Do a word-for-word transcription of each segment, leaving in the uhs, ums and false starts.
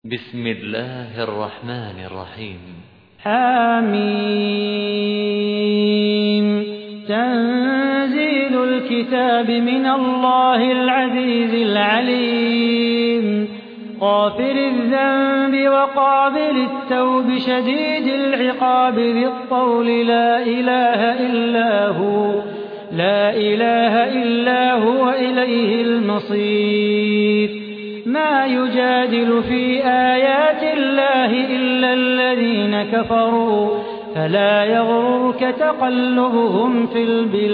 بسم الله الرحمن الرحيم. حميم. تنزيل الكتاب من الله العزيز العليم، غافر الذنب وقابل التوب شديد العقاب ذي الطول، لا إله إلا هو لا إله إلا هو إليه المصير. ما يجادل في آيات الله إلا الذين كفروا، فلا يغررك تقلبهم في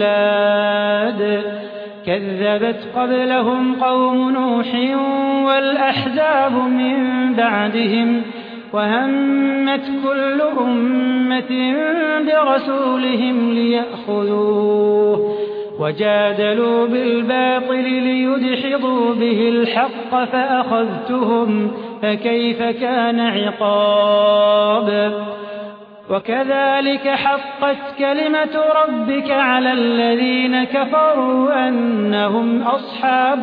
البلاد. كذبت قبلهم قوم نوح والأحزاب من بعدهم، وهمت كل أمة برسولهم ليأخذوه، وجادلوا بالباطل ليدحضوا به الحق فأخذتهم، فكيف كان عقاب. وكذلك حقت كلمة ربك على الذين كفروا أنهم أصحاب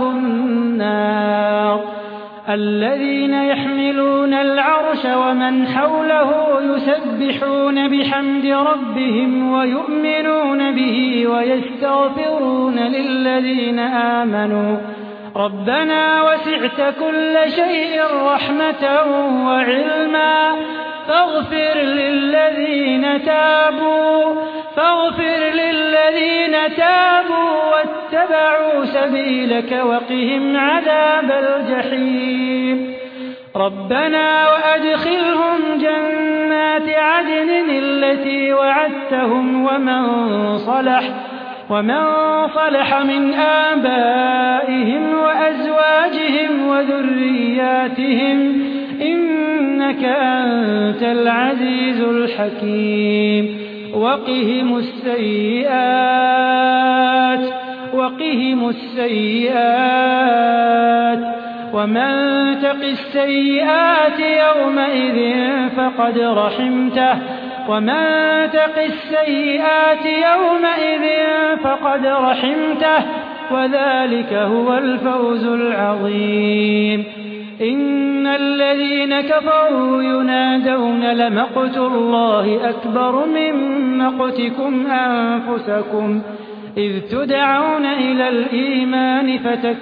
النار. الذين يحملون العرش ومن حوله يسبحون بحمد ربهم ويؤمنون به ويستغفرون للذين آمنوا ربنا وسعت كل شيء رحمة وعلما فاغفر للذين تابوا فاغفر للذين تابوا واتبعوا سبيلك وقهم عذاب الجحيم. ربنا وأدخلهم جنات عدن التي وعدتهم ومن صلح ومن صلح من آبائهم وأزواجهم وذرياتهم إنك أنت العزيز الحكيم. وقهم السيئات وقهم السيئات ومن تق السيئات يومئذ فقد رحمته ومن تق السيئات يومئذ فقد رحمته وذلك هو الفوز العظيم. إن الذين كفروا ينادون لمقت الله أكبر من مقتكم أنفسكم إذ تدعون إلى الإيمان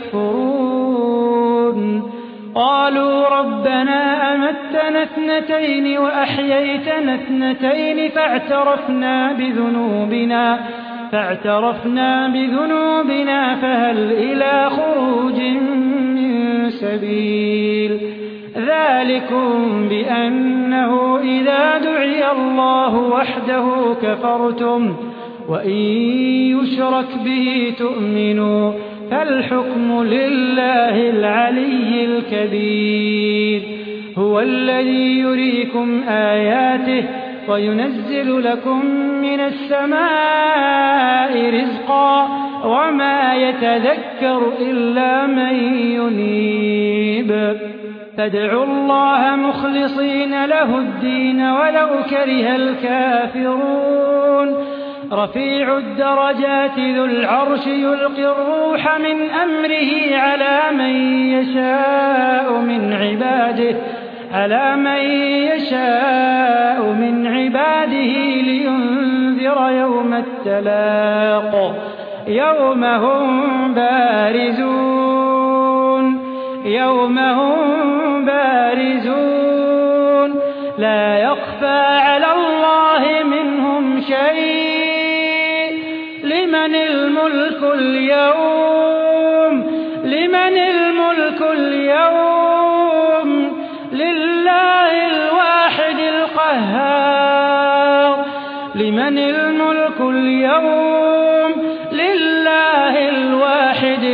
فتكفرون. قالوا ربنا أمتنا اثنتين وأحييتنا اثنتين فاعترفنا بذنوبنا فاعترفنا بذنوبنا فهل إلى خروج من سبيل. ذلكم بأنه إذا دعي الله وحده كفرتم وإن يشرك به تؤمنوا فالحكم لله العلي الكبير. هو الذي يريكم آياته وينزل لكم من السماء رزقا وما يتذكر إلا من ينيب. فادعوا الله مخلصين له الدين ولو كره الكافرون. رفيع الدرجات ذو العرش يلقي الروح من أمره على من يشاء من عباده على من يشاء من عباده لينذر يوم التلاق يوم هم بارزون يوم هم بارزون لا يخفى على الله منهم شيء. لمن الملك اليوم لمن الملك اليوم لله الواحد القهار. لمن الملك اليوم لله الواحد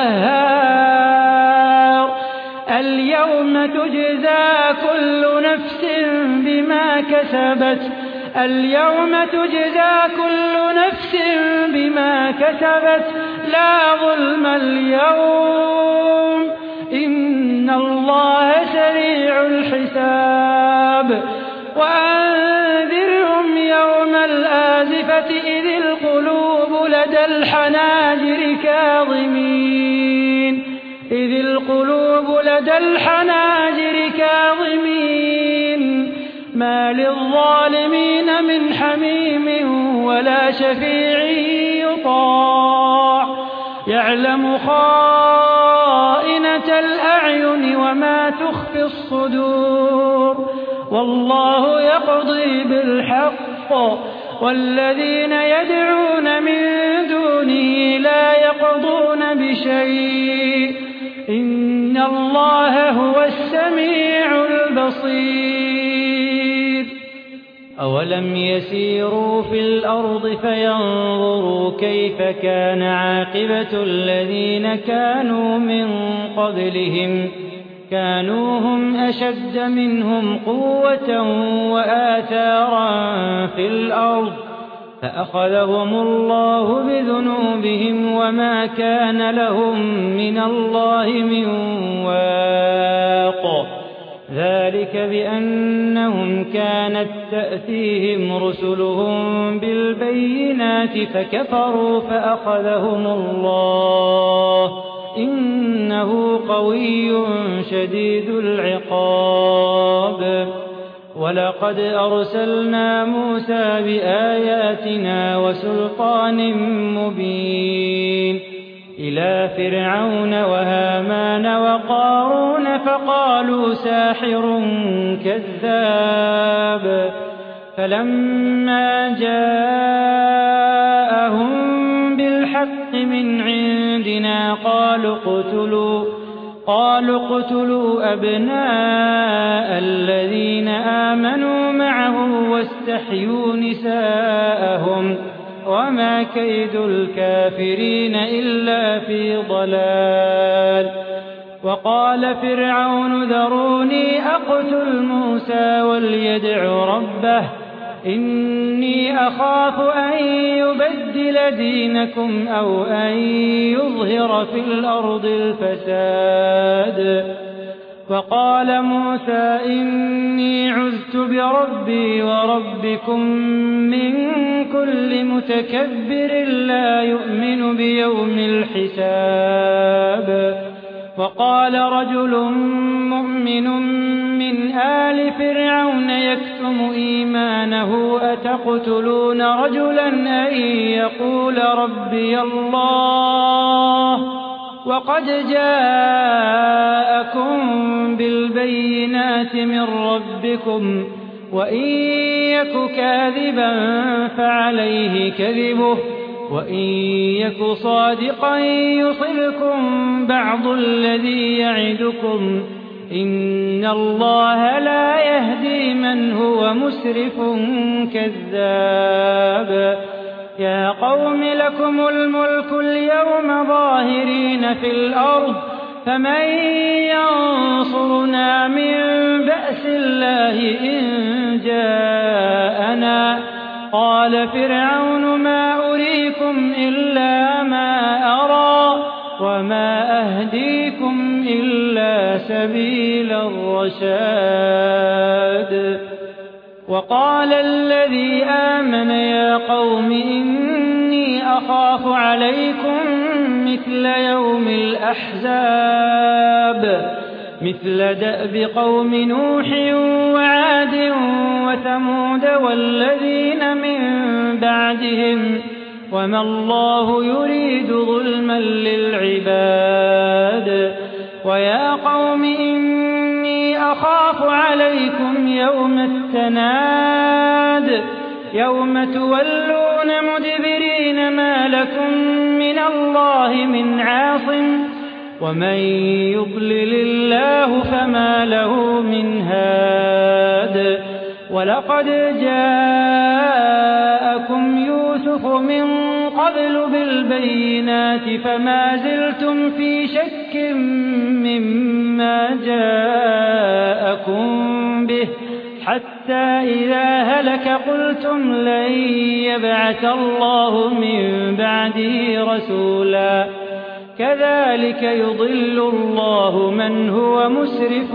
القهار. اليوم تجزى كل نفس بما كسبت اليوم تجزى كل نفس بما كسبت لا ظلم اليوم إن الله سريع الحساب. وأنذرهم يوم الآزفة إذ القلوب لدى الحناجر كاظمين إذ القلوب لدى الحناجر كاظمين ما للظالمين من حميم ولا شفيع يطاع يعلم خائنة الأعين وما تخفي الصدور والله يقضي بالحق والذين يدعون من دونه لا يقضون بشيء إن الله هو السميع البصير أولم يسيروا في الأرض فينظروا كيف كان عاقبة الذين كانوا من قبلهم كانوا هم أشد منهم قوة وآثارا في الأرض فأخذهم الله بذنوبهم وما كان لهم من الله من واق ذلك بأنهم كانت تأتيهم رسلهم بالبينات فكفروا فأخذهم الله إنه قوي شديد العقاب ولقد أرسلنا موسى بآياتنا وسلطان مبين إلى فرعون وهامان وقارون فقالوا ساحر كذاب فلما جاءهم بالحق من عندنا قالوا اقتلوا قالوا اقتلوا أبناء الذين آمنوا معه واستحيوا نساءهم وما كيد الكافرين إلا في ضلال وقال فرعون ذروني أقتل موسى وليدع ربه إني أخاف أن يبدل دينكم أو أن يظهر في الأرض الفساد وقال موسى إني عذت بربي وربكم من كل متكبر لا يؤمن بيوم الحساب وقال رجل مؤمن من آل فرعون يكتم إيمانه أتقتلون رجلا أن يقول ربي الله وقد جاءكم بالبينات من ربكم وإن يك كاذبا فعليه كذبه وإن يك صادقا يصبكم بعض الذي يعدكم إن الله لا يهدي من هو مسرف كذاب يا قوم لكم الملك اليوم ظاهرين في الأرض فمن ينصرنا من بأس الله إن جاءنا قال فرعون ما أريكم إلا ما أرى وما أهديكم إلا سبيل الرشاد وقال الذي آمن يا قوم إني أخاف عليكم مثل يوم الأحزاب مثل دأب قوم نوح وعاد وثمود والذين من بعدهم وما الله يريد ظلما للعباد ويا قوم إني أخاف عليكم يوم التناد يوم تولون مدبرين ما لكم من الله من عاصم ومن يضلل الله فما له من هاد ولقد جاءكم يوسف من قبل بالبينات فما زلتم في شك مما جاءكم به حتى إذا هلك قلتم لن يبعث الله من بعده رسولا كذلك يضل الله من هو مسرف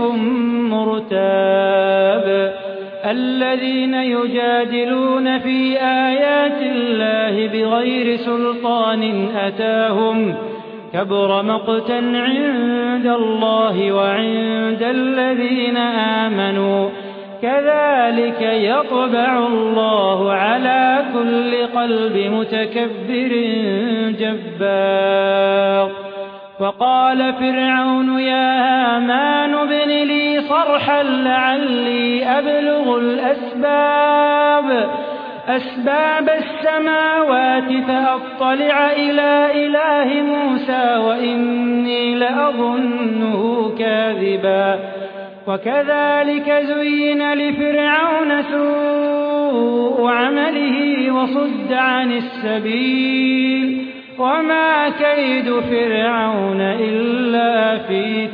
مرتاب الذين يجادلون في آيات الله بغير سلطان أتاهم كبر مقتا عند الله وعند الذين آمنوا كذلك يطبع الله على كل قلب متكبر جبار وقال فرعون يا هامان ابن لي صرحا لعلي أبلغ الأسباب أسباب السماوات فأطلع إلى إله موسى وإني لأظنه كاذبا وكذلك زين لفرعون سوء عمله وصد عن السبيل وما كيد فرعون إلا في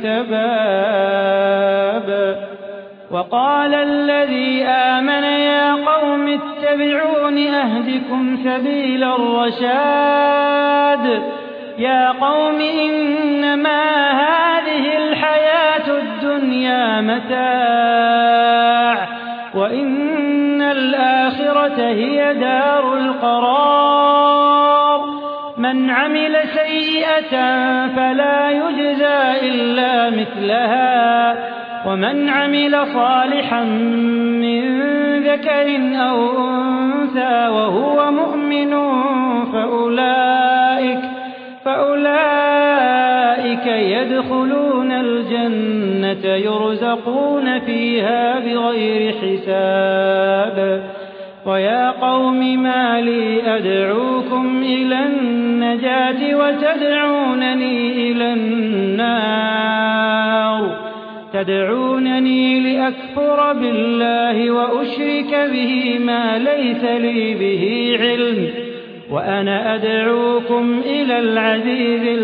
تباب وقال الذي آمن يا قوم اتبعون أهدكم سبيل الرشاد يا قوم إنما هذه الحياة الدنيا متاع وإن الآخرة هي دار القرار من عمل سيئة فلا يجزى إلا مثلها ومن عمل صالحا من ذكر أو أنثى وهو مؤمن فأولئك, فأولئك يدخلون الجنة يرزقون فيها بغير حساب ويا قوم ما لي أدعوكم إلى النجاة وتدعونني إلى النار تدعونني لأكفر بالله وأشرك به ما ليس لي به علم وأنا أدعوكم إلى العزيز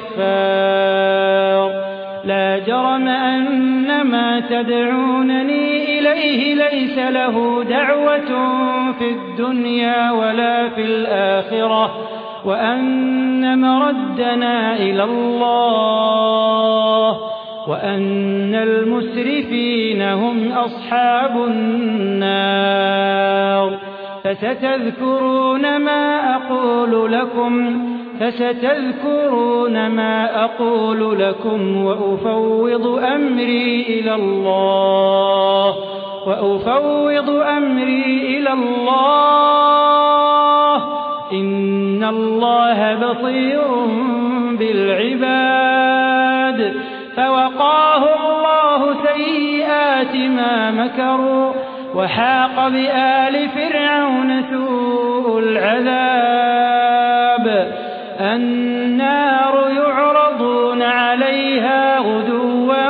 الغفار لا جرم أن ما تدعونني إليه ليس له دعوة في الدنيا ولا في الآخرة وأن مردنا إلى الله وأن المسرفين هم أصحاب النار فستذكرون ما أقول لكم فستذكرون ما أقول لكم وأفوض أمري إلى الله وأفوض أمري إلى الله إن الله بصير بالعباد فوقاه الله سيئات ما مكروا وحاق بآل فرعون سوء العذاب النار يعرضون عليها غدوا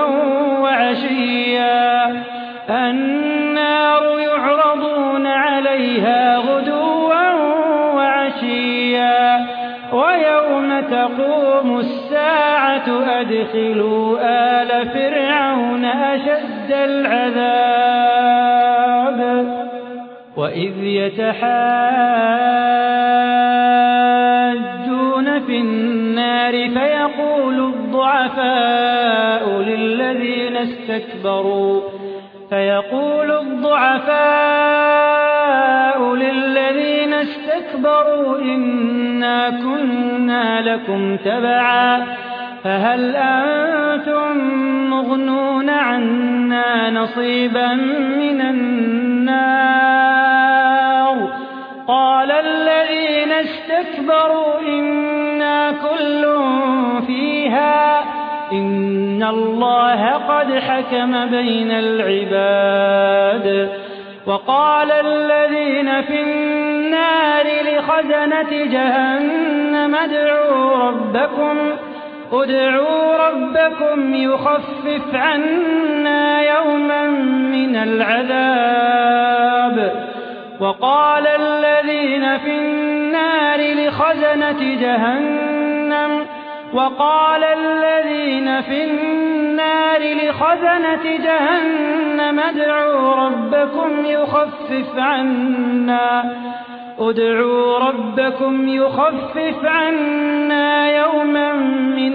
وعشيا النار يعرضون عليها غدوا وعشيا ويوم تقوم الساعة أدخلوا آل فرعون أشد العذاب وإذ يتحاجون في النار فيقول الضعفاء للذين استكبروا فيقول الضعفاء للذين استكبروا إنا كنا لكم تبعا فهل أنتم مغنون عنا نصيبا من النار قال الذين استكبروا إنا كل فيها إن الله قد حكم بين العباد وقال الذين في النار لخزنة جهنم ادعوا ربكم ادعوا ربكم يخفف عنا يوما من العذاب وقال الذين في النار لخزنة جهنم وقال الذين في النار لخزنة جهنم ادعوا ربكم يخفف عنا ادعوا ربكم يخفف عنا يوما من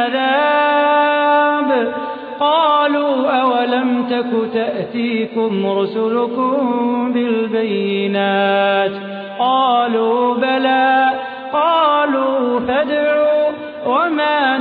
العذاب قالوا أولم تك تأتيكم رسلكم بالبينات قالوا بلى قالوا فادعوا وما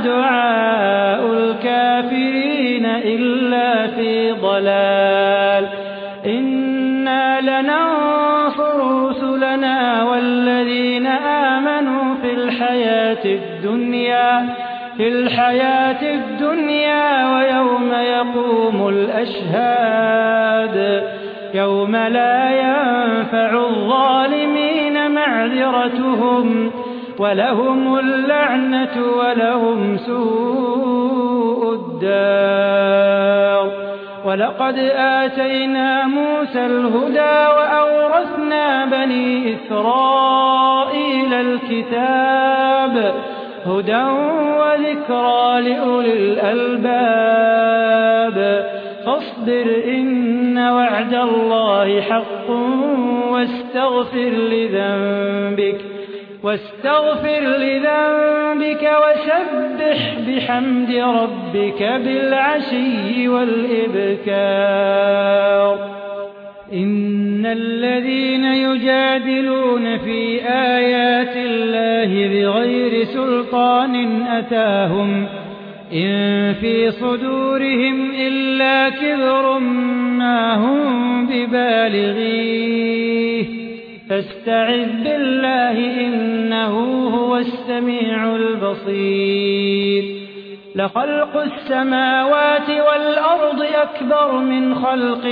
دعاء الكافرين إلا في ضلال إنا لننصر رسلنا والذين آمنوا في الحياة الدنيا في الحياة الدنيا ويوم يقوم الأشهاد يوم لا ينفع الظالمين معذرتهم ولهم اللعنة ولهم سوء الدار. ولقد آتينا موسى الهدى وأورثنا بني إسرائيل الكتاب هدى وذكرى لأولي الألباب. فاصبر إن وعد الله حق واستغفر لذنبك واستغفر لذنبك وسبح بحمد ربك بالعشي والإبكار. إن الذين يجادلون في آيات الله بغير سلطان أتاهم إن في صدورهم إلا كبر ما هم ببالغيه فاستعذ بالله إنه هو السميع البصير. لخلق السماوات والأرض أكبر من خلق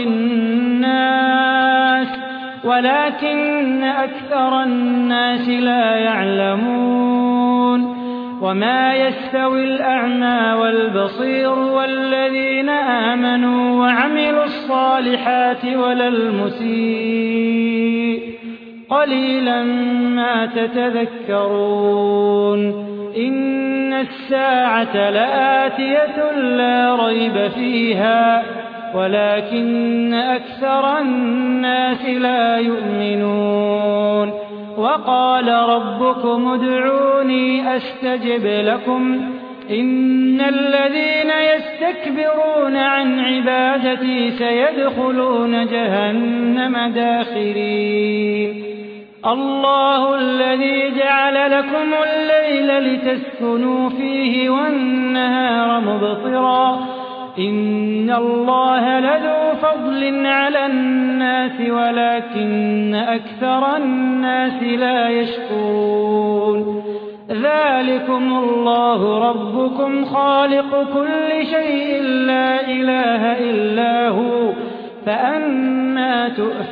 الناس ولكن أكثر الناس لا يعلمون. وما يستوي الأعمى والبصير والذين آمنوا وعملوا الصالحات ولا المسيء قليلا ما تتذكرون. إن الساعة لآتية لا ريب فيها ولكن أكثر الناس لا يؤمنون. وقال ربكم ادعوني أستجب لكم إن الذين يستكبرون عن عبادتي سيدخلون جهنم داخرين. الله الذي جعل لكم الليل لتسكنوا فيه والنهار مبصرا إن الله لذو فضل على الناس ولكن أكثر الناس لا يشكرون. ذلكم الله ربكم خالق كل شيء لا إله إلا هو فأنى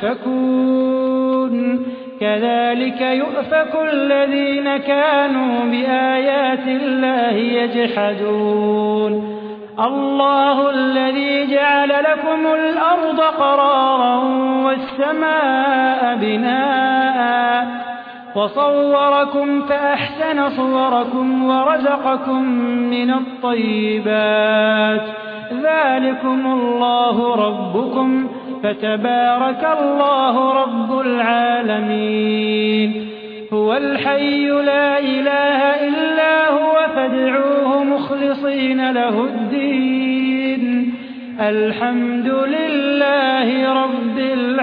تؤفكون. كذلك يؤفك الذين كانوا بآيات الله يجحدون. الله الذي جعل لكم الأرض قرارا والسماء بناء وصوركم فأحسن صوركم ورزقكم من الطيبات. ذلكم الله ربكم فتبارك الله رب العالمين. هو الحي لا إله إلا هو فادعوه مخلصين له الدين الحمد لله رب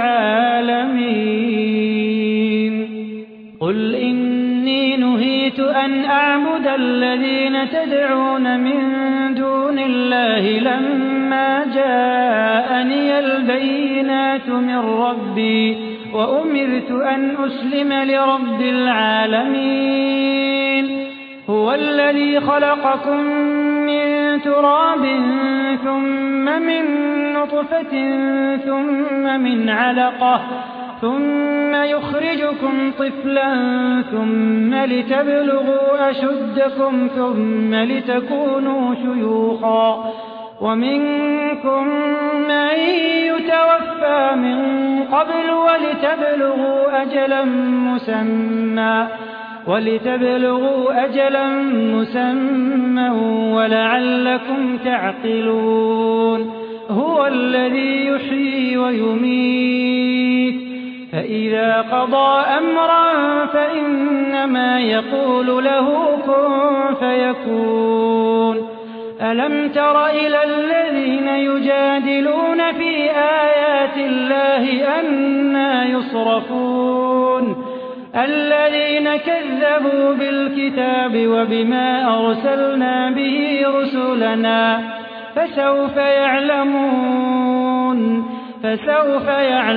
العالمين. قل إني نهيت أن أعبد الذين تدعون من دون الله لما جاءني البينات من ربي وأمرت أن أسلم لرب العالمين. هو الذي خلقكم من تراب ثم من نطفة ثم من علقة ثم يخرجكم طفلا ثم لتبلغوا أشدكم ثم لتكونوا شيوخا ومنكم من يتوفى من قبل ولتبلغوا أجلا مسمى ولتبلغوا أجلا مسمى ولعلكم تعقلون. هو الذي يحيي ويميت فإذا قضى أمرا فإنما يقول له كن فيكون. ألم تر إلى الذين يجادلون في آيات الله أنى يصرفون الذين كذبوا بالكتاب وبما أرسلنا به رسلنا فسوف يعلمون. فسوف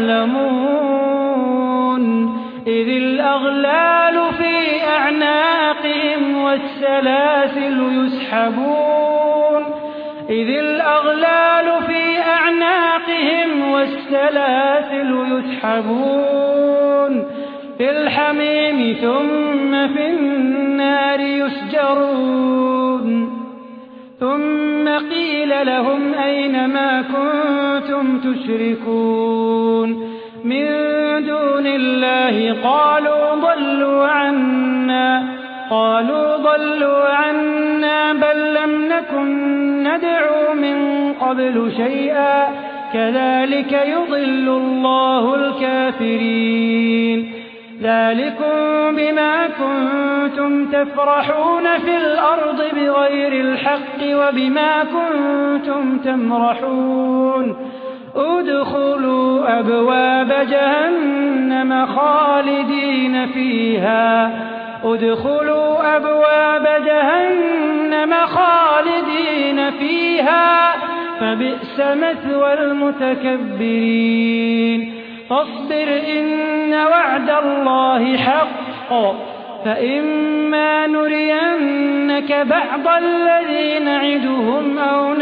يعلمون إذ الأغلال في أعناقهم والسلاسل يسحبون إذ الأغلال في أعناقهم والسلاسل يسحبون في الحميم ثم في النار يسجرون ثم قيل لهم أين ما كنتم تشركون من دون الله قالوا ضلوا عنا قالوا ضلوا عنا بل لم نكن ندعو من قبل شيئا كذلك يضل الله الكافرين ذلكم بما كنتم تفرحون في الأرض بغير الحق وبما كنتم تمرحون ادخلوا أبواب جهنم خالدين فيها ادخلوا أبواب جهنم خالدين فيها فبئس مثوى المتكبرين فاصبر إن وعد الله حق فإما نرينك بعض الذي نعدهم أو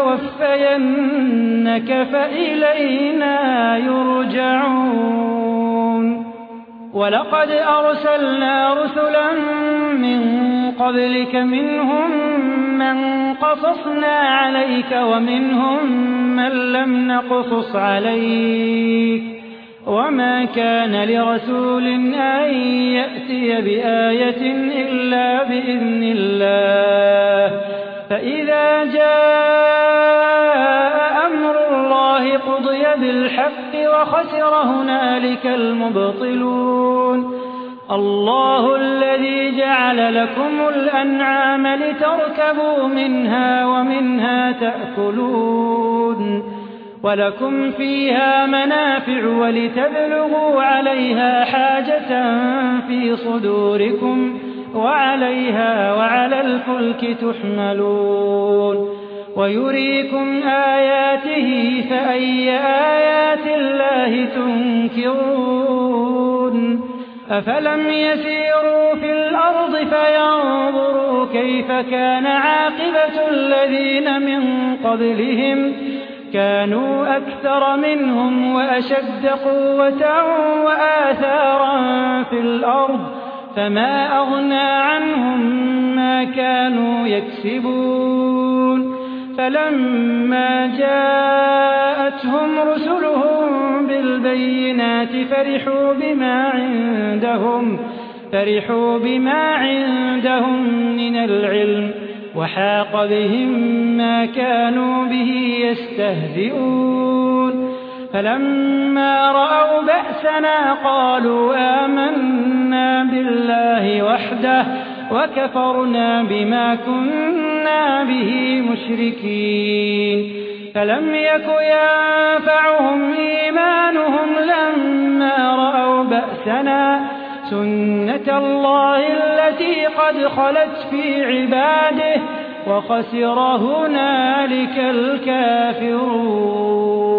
نتوفينك فإلينا يرجعون ولقد أرسلنا رسلا من قبلك منهم من قصصنا عليك ومنهم من لم نقصص عليك وما كان لرسول أن يأتي بآية إلا بإذن الله فإذا جاء أمر الله قضي بالحق وخسر هنالك المبطلون الله الذي جعل لكم الأنعام لتركبوا منها ومنها تأكلون ولكم فيها منافع ولتبلغوا عليها حاجة في صدوركم وعليها وعلى الفلك تحملون ويريكم آياته فأي آيات الله تنكرون أفلم يسيروا في الأرض فينظروا كيف كان عاقبة الذين من قبلهم كانوا أكثر منهم وأشد قوة وآثارا في الأرض فما أغنى عنهم ما كانوا يكسبون فلما جاءتهم رسلهم بالبينات فرحوا بما عندهم فرحوا بما عندهم من العلم وحاق بهم ما كانوا به يستهزئون فلما رأوا بأسنا قالوا آمنا بالله وحده وكفرنا بما كنا به مشركين فلم يك ينفعهم إيمانهم لما رأوا بأسنا سنة الله التي قد خلت في عباده وخسر هنالك الكافرون